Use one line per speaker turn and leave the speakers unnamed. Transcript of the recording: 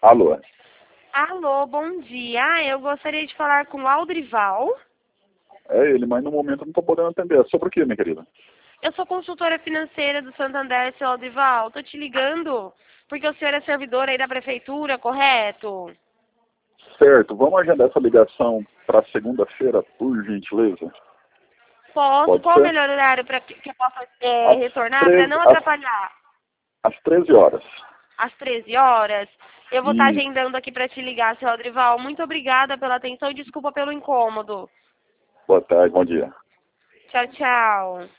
Alô?
Alô, bom dia. Eu gostaria de falar com o Aldrival.
É ele, mas no momento eu não estou podendo atender. É sobre o quê, minha querida?
Eu sou consultora financeira do Santander, seu Aldrival. Tô te ligando porque o senhor é servidor aí da prefeitura, correto?
Certo, vamos agendar essa ligação para segunda-feira, por gentileza?
Posso?
Pode
Qual o
ser?
melhor horário para que eu possa
Às,
retornar para
13,
não
às,
atrapalhar?
às 13 horas.
Às 13 horas? Eu vou estar
Isso.
agendando aqui para te ligar, seu Aldrival. Muito obrigada pela atenção e desculpa pelo incômodo.
Boa tarde, bom dia.
Tchau, tchau.